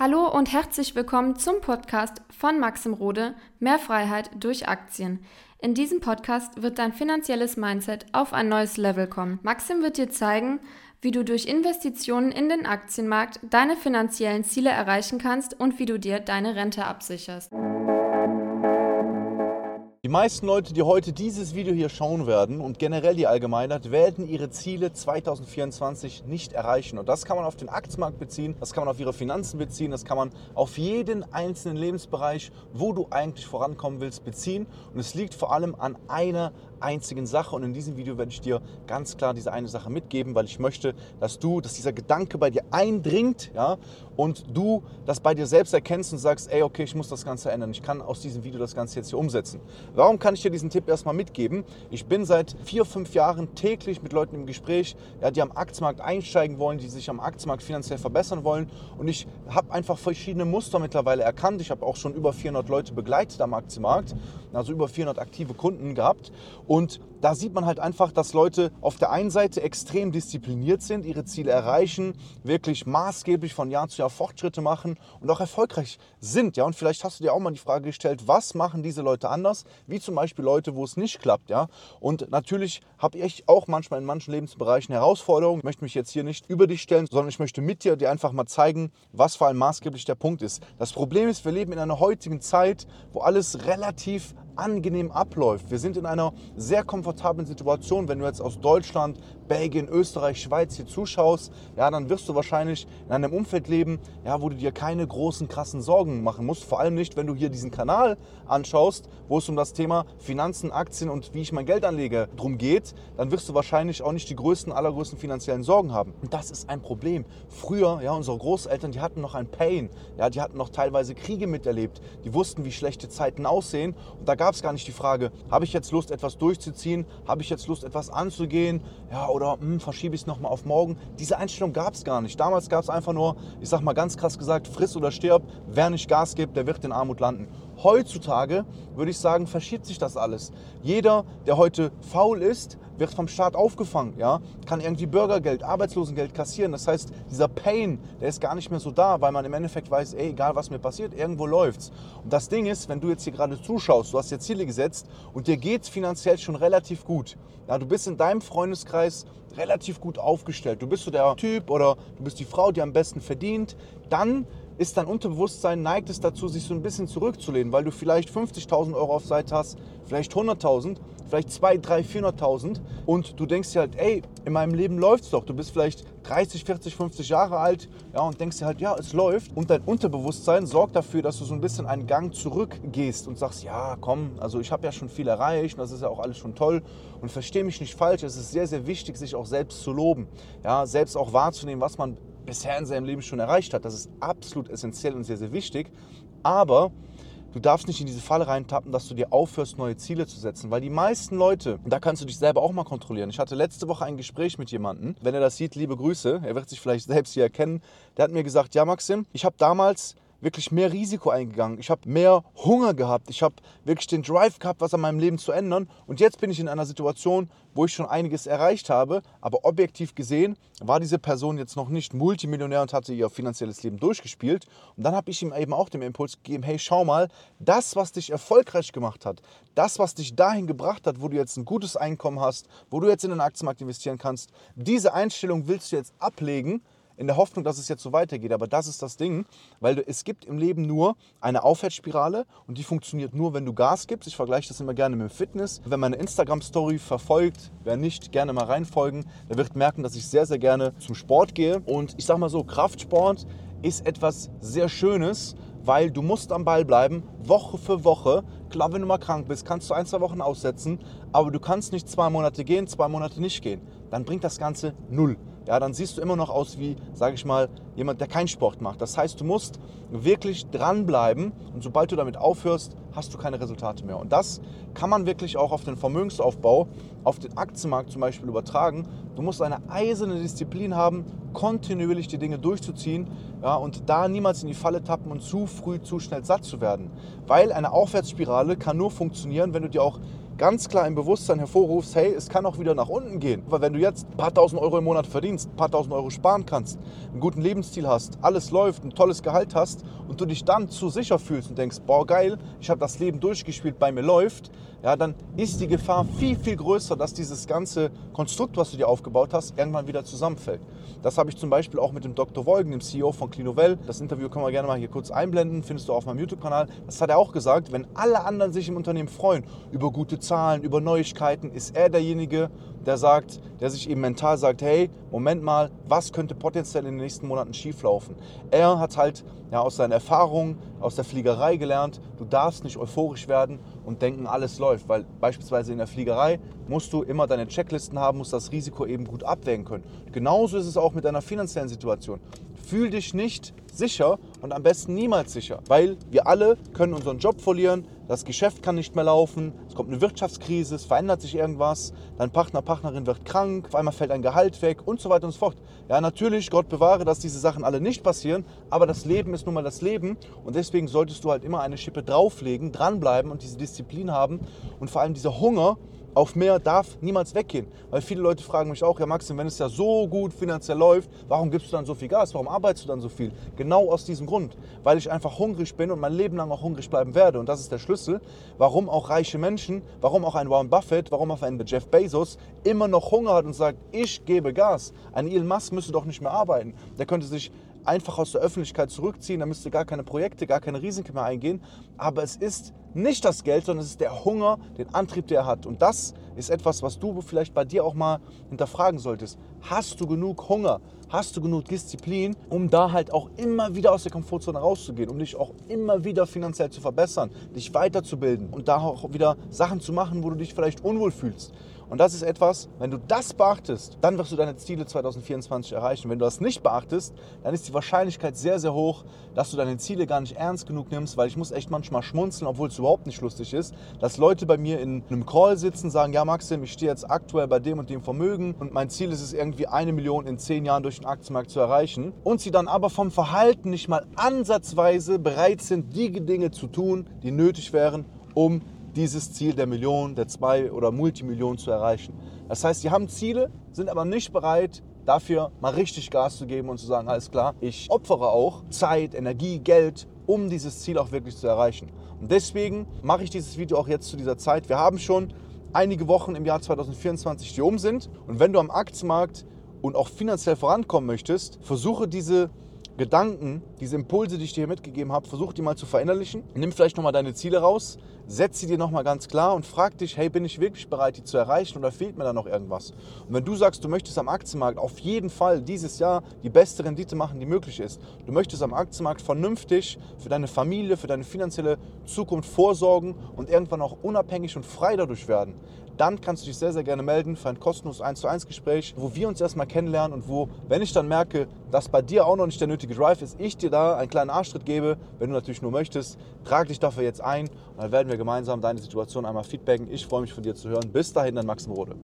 Hallo und herzlich willkommen zum Podcast von Maxim Rode, Mehr Freiheit durch Aktien. In diesem Podcast wird dein finanzielles Mindset auf ein neues Level kommen. Maxim wird dir zeigen, wie du durch Investitionen in den Aktienmarkt deine finanziellen Ziele erreichen kannst und wie du dir deine Rente absicherst. Die meisten Leute, die heute dieses Video hier schauen werden und generell die Allgemeinheit, werden ihre Ziele 2024 nicht erreichen. Und das kann man auf den Aktienmarkt beziehen, das kann man auf ihre Finanzen beziehen, das kann man auf jeden einzelnen Lebensbereich, wo du eigentlich vorankommen willst, beziehen. Und es liegt vor allem an einer einzigen Sache. Und in diesem Video werde ich dir ganz klar diese eine Sache mitgeben, weil ich möchte, dass dieser Gedanke bei dir eindringt, ja, und du das bei dir selbst erkennst und sagst, ey, okay, ich muss das Ganze ändern. Ich kann aus diesem Video das Ganze jetzt hier umsetzen. Warum kann ich dir diesen Tipp erstmal mitgeben? Ich bin seit 4-5 Jahren täglich mit Leuten im Gespräch, ja, die am Aktienmarkt einsteigen wollen, die sich am Aktienmarkt finanziell verbessern wollen. Und ich habe einfach verschiedene Muster mittlerweile erkannt. Ich habe auch schon über 400 Leute begleitet am Aktienmarkt, also über 400 aktive Kunden gehabt. Und da sieht man halt einfach, dass Leute auf der einen Seite extrem diszipliniert sind, ihre Ziele erreichen, wirklich maßgeblich von Jahr zu Jahr Fortschritte machen und auch erfolgreich sind. Ja? Und vielleicht hast du dir auch mal die Frage gestellt, was machen diese Leute anders, wie zum Beispiel Leute, wo es nicht klappt. Ja? Und natürlich habe ich auch manchmal in manchen Lebensbereichen Herausforderungen. Ich möchte mich jetzt hier nicht über dich stellen, sondern ich möchte mit dir einfach mal zeigen, was vor allem maßgeblich der Punkt ist. Das Problem ist, wir leben in einer heutigen Zeit, wo alles relativ angenehm abläuft. Wir sind in einer sehr komfortablen Situation. Wenn du jetzt aus Deutschland, Belgien, Österreich, Schweiz hier zuschaust, ja, dann wirst du wahrscheinlich in einem Umfeld leben, ja, wo du dir keine großen, krassen Sorgen machen musst. Vor allem nicht, wenn du hier diesen Kanal anschaust, wo es um das Thema Finanzen, Aktien und wie ich mein Geld anlege drum geht, dann wirst du wahrscheinlich auch nicht die allergrößten finanziellen Sorgen haben. Und das ist ein Problem. Früher, ja, unsere Großeltern, die hatten noch ein Pain, ja, die hatten noch teilweise Kriege miterlebt, die wussten, wie schlechte Zeiten aussehen und da gab es gar nicht die Frage, habe ich jetzt Lust, etwas durchzuziehen, habe ich jetzt Lust, etwas anzugehen, ja, oder verschiebe ich es nochmal auf morgen. Diese Einstellung gab es gar nicht. Damals gab es einfach nur, ich sag mal ganz krass gesagt, friss oder stirb, wer nicht Gas gibt, der wird in Armut landen. Heutzutage, würde ich sagen, verschiebt sich das alles. Jeder, der heute faul ist, wird vom Staat aufgefangen, ja? Kann irgendwie Bürgergeld, Arbeitslosengeld kassieren. Das heißt, dieser Pain, der ist gar nicht mehr so da, weil man im Endeffekt weiß, ey, egal was mir passiert, irgendwo läuft's. Und das Ding ist, wenn du jetzt hier gerade zuschaust, du hast dir Ziele gesetzt und dir geht's finanziell schon relativ gut. Ja, du bist in deinem Freundeskreis relativ gut aufgestellt. Du bist so der Typ oder du bist die Frau, die am besten verdient. Dann ist dein Unterbewusstsein, neigt es dazu, sich so ein bisschen zurückzulehnen, weil du vielleicht 50.000 Euro auf Seite hast, vielleicht 100.000, vielleicht 200.000, 300.000, 400.000 und du denkst dir halt, ey, in meinem Leben läuft's doch. Du bist vielleicht 30, 40, 50 Jahre alt, ja, und denkst dir halt, ja, es läuft. Und dein Unterbewusstsein sorgt dafür, dass du so ein bisschen einen Gang zurückgehst und sagst, ja, komm, also ich habe ja schon viel erreicht, das ist ja auch alles schon toll. Und versteh mich nicht falsch, es ist sehr, sehr wichtig, sich auch selbst zu loben, ja, selbst auch wahrzunehmen, was man bisher in seinem Leben schon erreicht hat. Das ist absolut essentiell und sehr, sehr wichtig. Aber du darfst nicht in diese Falle reintappen, dass du dir aufhörst, neue Ziele zu setzen. Weil die meisten Leute, und da kannst du dich selber auch mal kontrollieren. Ich hatte letzte Woche ein Gespräch mit jemandem. Wenn er das sieht, liebe Grüße. Er wird sich vielleicht selbst hier erkennen. Der hat mir gesagt, ja Maxim, ich habe damals wirklich mehr Risiko eingegangen. Ich habe mehr Hunger gehabt. Ich habe wirklich den Drive gehabt, was an meinem Leben zu ändern. Und jetzt bin ich in einer Situation, wo ich schon einiges erreicht habe. Aber objektiv gesehen war diese Person jetzt noch nicht Multimillionär und hatte ihr finanzielles Leben durchgespielt. Und dann habe ich ihm eben auch den Impuls gegeben, hey, schau mal, das, was dich erfolgreich gemacht hat, das, was dich dahin gebracht hat, wo du jetzt ein gutes Einkommen hast, wo du jetzt in den Aktienmarkt investieren kannst, diese Einstellung willst du jetzt ablegen, in der Hoffnung, dass es jetzt so weitergeht. Aber das ist das Ding, weil es gibt im Leben nur eine Aufwärtsspirale und die funktioniert nur, wenn du Gas gibst. Ich vergleiche das immer gerne mit dem Fitness. Wenn meine Instagram-Story verfolgt, wer nicht, gerne mal reinfolgen, der wird merken, dass ich sehr, sehr gerne zum Sport gehe. Und ich sage mal so, Kraftsport ist etwas sehr Schönes, weil du musst am Ball bleiben, Woche für Woche. Klar, wenn du mal krank bist, kannst du 1-2 Wochen aussetzen, aber du kannst nicht 2 Monate gehen, 2 Monate nicht gehen. Dann bringt das Ganze 0. Ja, dann siehst du immer noch aus wie, sage ich mal, jemand, der keinen Sport macht. Das heißt, du musst wirklich dranbleiben und sobald du damit aufhörst, hast du keine Resultate mehr. Und das kann man wirklich auch auf den Vermögensaufbau, auf den Aktienmarkt zum Beispiel übertragen. Du musst eine eiserne Disziplin haben, kontinuierlich die Dinge durchzuziehen, ja, und da niemals in die Falle tappen und zu früh, zu schnell satt zu werden. Weil eine Aufwärtsspirale kann nur funktionieren, wenn du dir auch ganz klar im Bewusstsein hervorrufst, hey, es kann auch wieder nach unten gehen. Weil wenn du jetzt ein paar tausend Euro im Monat verdienst, ein paar tausend Euro sparen kannst, einen guten Lebensstil hast, alles läuft, ein tolles Gehalt hast und du dich dann zu sicher fühlst und denkst, boah geil, ich habe das Leben durchgespielt, bei mir läuft, ja, dann ist die Gefahr viel, viel größer, dass dieses ganze Konstrukt, was du dir aufgebaut hast, irgendwann wieder zusammenfällt. Das habe ich zum Beispiel auch mit dem Dr. Wolgen, dem CEO von Clinuvel. Das Interview können wir gerne mal hier kurz einblenden, findest du auf meinem YouTube-Kanal. Das hat er auch gesagt, wenn alle anderen sich im Unternehmen freuen über gute Zahlen, über Neuigkeiten, ist er derjenige, der sich eben mental sagt, hey, Moment mal, was könnte potenziell in den nächsten Monaten schieflaufen? Er hat halt aus seinen Erfahrungen, aus der Fliegerei gelernt, du darfst nicht euphorisch werden und denken, alles läuft, weil beispielsweise in der Fliegerei musst du immer deine Checklisten haben, musst das Risiko eben gut abwägen können. Genauso ist es auch mit deiner finanziellen Situation. Fühl dich nicht sicher und am besten niemals sicher, weil wir alle können unseren Job verlieren, das Geschäft kann nicht mehr laufen, es kommt eine Wirtschaftskrise, es verändert sich irgendwas, dein Partner, Partnerin wird krank, auf einmal fällt ein Gehalt weg und so weiter und so fort. Ja, natürlich, Gott bewahre, dass diese Sachen alle nicht passieren, aber das Leben ist nun mal das Leben und deswegen solltest du halt immer eine Schippe drauflegen, dranbleiben und diese Disziplin haben und vor allem dieser Hunger auf mehr darf niemals weggehen. Weil viele Leute fragen mich auch, ja Maxim, wenn es ja so gut finanziell läuft, warum gibst du dann so viel Gas? Warum arbeitest du dann so viel? Genau aus diesem Grund. Weil ich einfach hungrig bin und mein Leben lang auch hungrig bleiben werde. Und das ist der Schlüssel, warum auch reiche Menschen, warum auch ein Warren Buffett, warum auch ein Jeff Bezos immer noch Hunger hat und sagt, ich gebe Gas. Ein Elon Musk müsste doch nicht mehr arbeiten. Der könnte sich einfach aus der Öffentlichkeit zurückziehen, da müsste gar keine Projekte, gar keine Risiken mehr eingehen. Aber es ist nicht das Geld, sondern es ist der Hunger, den Antrieb, der er hat. Und das ist etwas, was du vielleicht bei dir auch mal hinterfragen solltest. Hast du genug Hunger? Hast du genug Disziplin, um da halt auch immer wieder aus der Komfortzone rauszugehen, um dich auch immer wieder finanziell zu verbessern, dich weiterzubilden und da auch wieder Sachen zu machen, wo du dich vielleicht unwohl fühlst? Und das ist etwas, wenn du das beachtest, dann wirst du deine Ziele 2024 erreichen. Wenn du das nicht beachtest, dann ist die Wahrscheinlichkeit sehr, sehr hoch, dass du deine Ziele gar nicht ernst genug nimmst, weil ich muss echt manchmal schmunzeln, obwohl es überhaupt nicht lustig ist, dass Leute bei mir in einem Call sitzen, sagen, ja Maxim, ich stehe jetzt aktuell bei dem und dem Vermögen und mein Ziel ist es irgendwie 1 Million in 10 Jahren durch den Aktienmarkt zu erreichen und sie dann aber vom Verhalten nicht mal ansatzweise bereit sind, die Dinge zu tun, die nötig wären, um dieses Ziel der Million, der 2 oder Multimillionen zu erreichen. Das heißt, sie haben Ziele, sind aber nicht bereit, dafür mal richtig Gas zu geben und zu sagen, alles klar, ich opfere auch Zeit, Energie, Geld, um dieses Ziel auch wirklich zu erreichen. Und deswegen mache ich dieses Video auch jetzt zu dieser Zeit. Wir haben schon einige Wochen im Jahr 2024, die um sind. Und wenn du am Aktienmarkt und auch finanziell vorankommen möchtest, versuche diese Gedanken, diese Impulse, die ich dir hier mitgegeben habe, versuch die mal zu verinnerlichen. Nimm vielleicht nochmal deine Ziele raus, setz sie dir nochmal ganz klar und frag dich, hey, bin ich wirklich bereit, die zu erreichen oder fehlt mir da noch irgendwas? Und wenn du sagst, du möchtest am Aktienmarkt auf jeden Fall dieses Jahr die beste Rendite machen, die möglich ist, du möchtest am Aktienmarkt vernünftig für deine Familie, für deine finanzielle Zukunft vorsorgen und irgendwann auch unabhängig und frei dadurch werden, dann kannst du dich sehr, sehr gerne melden für ein kostenloses 1:1 Gespräch, wo wir uns erstmal kennenlernen und wo, wenn ich dann merke, dass bei dir auch noch nicht der nötige Drive ist, ich dir da einen kleinen Arschtritt gebe, wenn du natürlich nur möchtest, trag dich dafür jetzt ein und dann werden wir gemeinsam deine Situation einmal feedbacken. Ich freue mich von dir zu hören. Bis dahin, dein Maxim Rode.